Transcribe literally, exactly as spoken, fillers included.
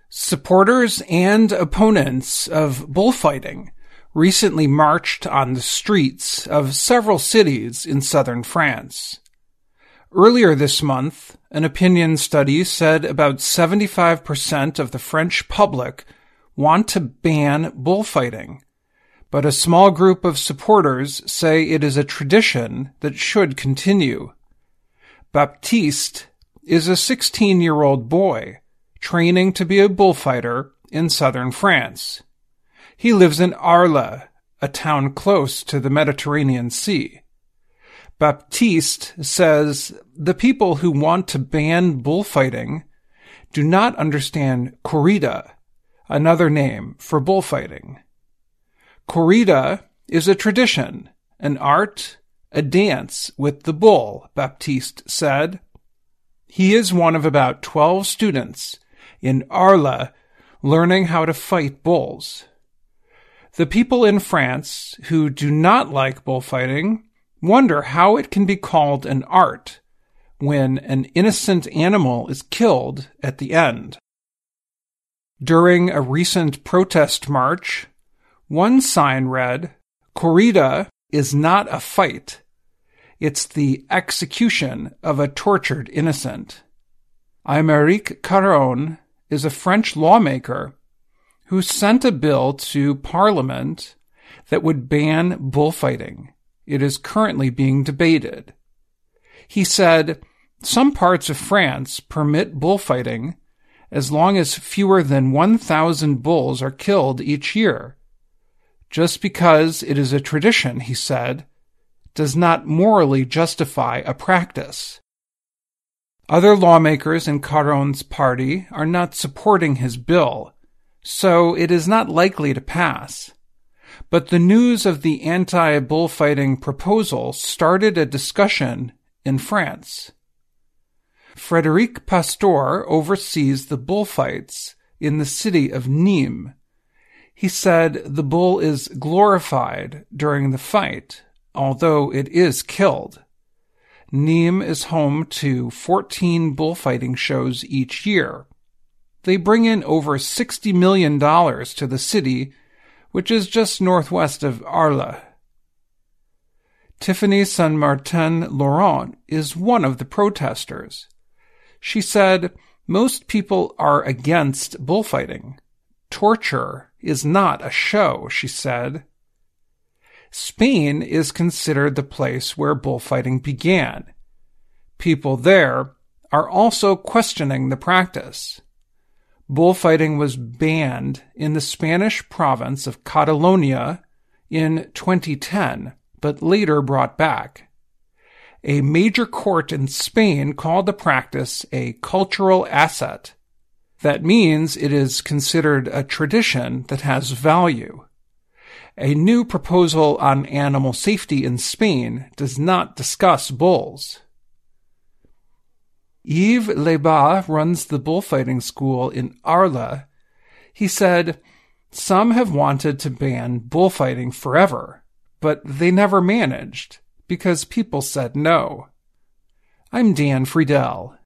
Supporters and opponents of bullfighting recently marched on the streets of several cities in southern France. Earlier this month, an opinion study said about seventy-five percent of the French public want to ban bullfighting, but a small group of supporters say it is a tradition that should continue. Baptiste is a sixteen-year-old boy training to be a bullfighter in southern France. He lives in Arles, a town close to the Mediterranean Sea. Baptiste says the people who want to ban bullfighting do not understand corrida, another name for bullfighting. Corrida is a tradition, an art, a dance with the bull, Baptiste said. He is one of about twelve students in Arles learning how to fight bulls. The people in France who do not like bullfighting wonder how it can be called an art when an innocent animal is killed at the end. During a recent protest march, one sign read, "Corrida is not a fight. It's the execution of a tortured innocent." Aymeric Caron is a French lawmaker who sent a bill to Parliament that would ban bullfighting. It is currently being debated. He said, "Some parts of France permit bullfighting as long as fewer than one thousand bulls are killed each year. Just because it is a tradition," he said, "does not morally justify a practice." Other lawmakers in Caron's party are not supporting his bill, so it is not likely to pass. But the news of the anti-bullfighting proposal started a discussion in France. Frédéric Pastor oversees the bullfights in the city of Nîmes. He said the bull is glorified during the fight, although it is killed. Nîmes is home to fourteen bullfighting shows each year. They bring in over sixty million dollars to the city, which is just northwest of Arles. Tiffany Saint-Martin-Laurent is one of the protesters. She said, "Most people are against bullfighting. Torture is not a show," she said. Spain is considered the place where bullfighting began. People there are also questioning the practice. Bullfighting was banned in the Spanish province of Catalonia in twenty ten, but later brought back. A major court in Spain called the practice a cultural asset. That means it is considered a tradition that has value. A new proposal on animal safety in Spain does not discuss bulls. Yves Lebas runs the bullfighting school in Arles. He said, "Some have wanted to ban bullfighting forever, but they never managed because people said no." I'm Dan Friedel.